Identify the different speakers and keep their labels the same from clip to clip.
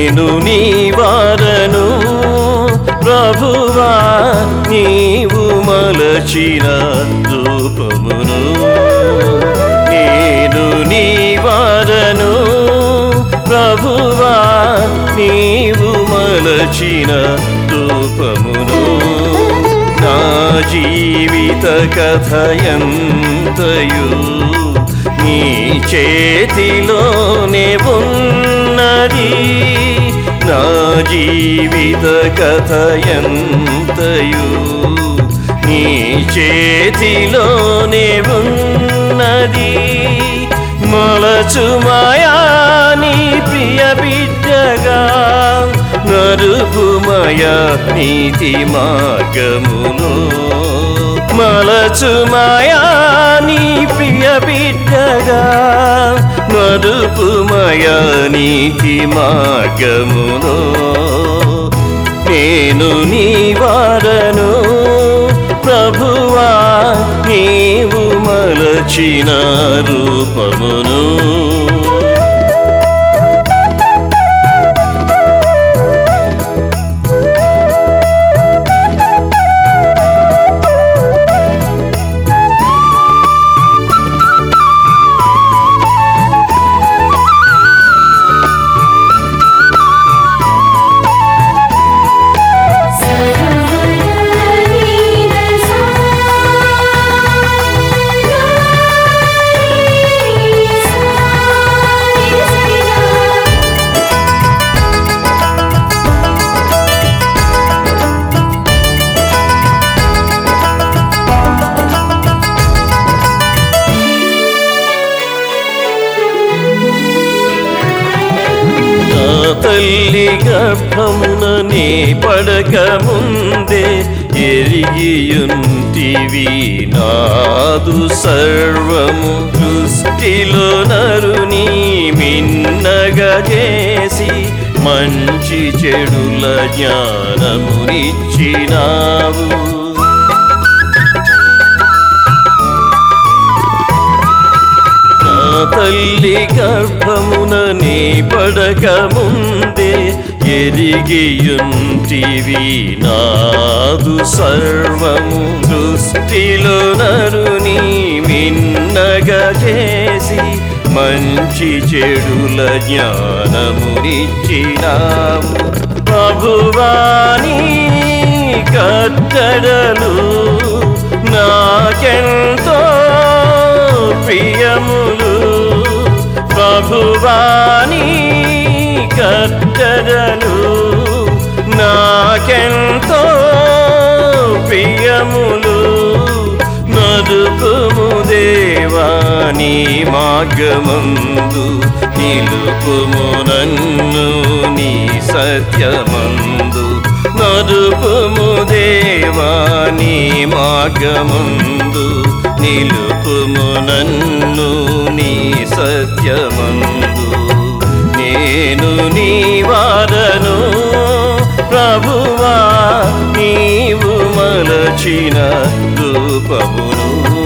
Speaker 1: నేను నీ వారను ప్రభువా నీవు మలచిన రూపమును నేను నీ వారను ప్రభువా నీవు మలచిన రూపమును నా జీవిత కథయంతయు నీ చేతిలోనే ఉన్నది నా జీవిత కథయంతయు నీ చేతిలోనే ఉన్నది మలచుమయా నీ ప్రియ బిడ్డగా నరుపుమయా నీతి మార్గమును మలచుమయా నీ ప్రియ బిడ్డగా నరుపుమయా నీతి మార్గమును నేను నీ వారను ప్రభువా నీవు మలచిన రూపమును తల్లి గర్భమున నీ పడక ముందే ఎరిగియుంటివి నాదు సర్వము దృష్టిలో నరుని మిన్నగా చేసి మంచి చెడుల జ్ఞానమునిచ్చినావు తల్లి గర్భమున నీ పడక ముందే ఎరిగియుంటివి నాదు సర్వము దృష్టిలో నరుని మిన్నగా చేసి మంచి చెడుల జ్ఞానమునిచ్చినావు ప్రభువాని కట్టడలు నాకెంతో ప్రియములు ప్రభువాని కట్టడలు నాకెంతో ప్రియములు నడుపుము దేవాని మార్గమందు నిలుపుము నన్ను నీ సత్యమందు నడుపుము దేవాని మార్గమందు నిలుపుము నన్ను నీ సత్యమందు నేను నీ వారను ప్రభువా నీవు మలచిన రూపమును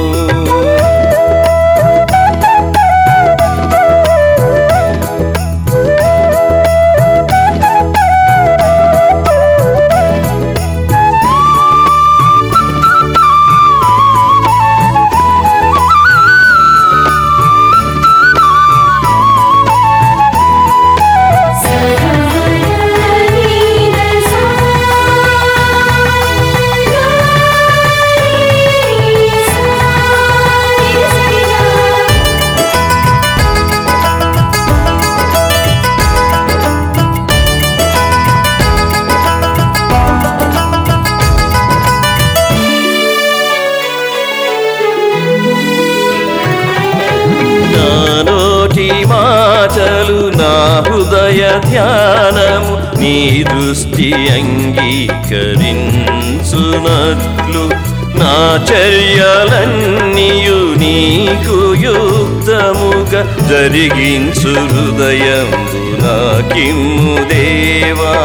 Speaker 1: మాటలు నా హృదయ ధ్యానము నీ దృష్టి అంగీకరించునట్లు నా చర్యలన్నీయు నీకు యుక్తముగా జరిగించు హృదయంబు నాకిమ్ము దేవా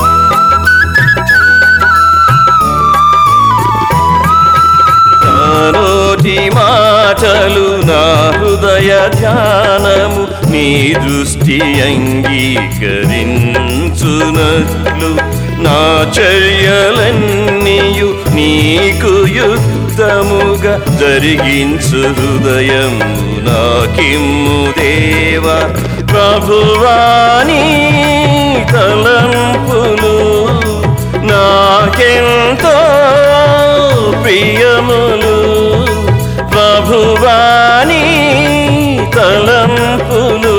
Speaker 1: నోటి మాటలు నా హృదయ ధ్యానము నీ దృష్టి అంగీకరించునట్లు చూచునట్లు నా చర్యలన్నీయు నీకు యుక్తముగా జరిగించు హృదయము నాకిమ్ము దేవా. ప్రభువాని తలంపులు నాకెంతో ప్రియములు, ప్రభువాని తలంపులు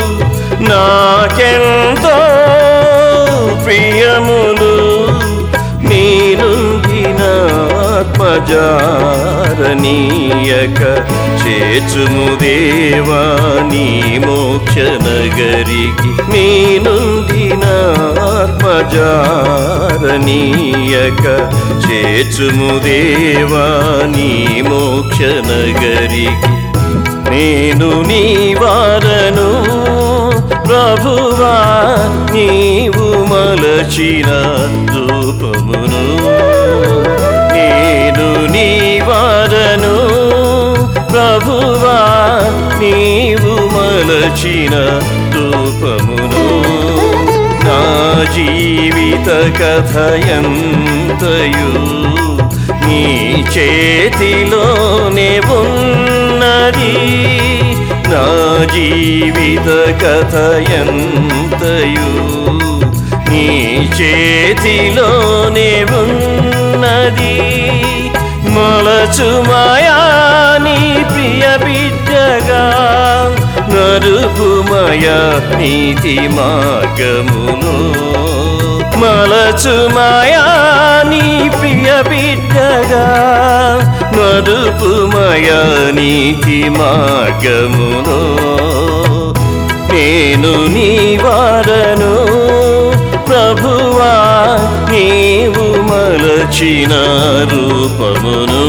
Speaker 1: నాకెంతో ప్రియములు. నీ నుండి నా ఆత్మజారనీయక చేర్చుము దేవా నీ మోక్ష నగరికి. నీ నుండి నా ఆత్మజారనీయక చేర్చుము దేవా నీ మోక్ష నగరికి. నేను నీ వారను ప్రభువా నీవు మలచిన రూపమును. నేను నీ వారను ప్రభువా నీవు మలచిన రూపమును. నా జీవిత కథయంతయు నీ చేతిలోనే ఉన్నది. నా జీవిత కథయంతయు నీ చేతిలోనే ఉన్నది. మలచుమయా నీ ప్రియ బిడ్డగా, నరుపుమయా నీతి మార్గమును. మలచుమయా నీ ప్రియ బిడ్డగా, నరుపుమయా నీతి మార్గమును. నేను నీ వారను ప్రభువా నీవు మలచిన రూపమును.